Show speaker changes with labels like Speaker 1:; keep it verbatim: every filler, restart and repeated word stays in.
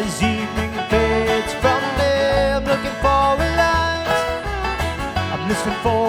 Speaker 1: as evening fades from me, I'm looking for a light. I'm listening for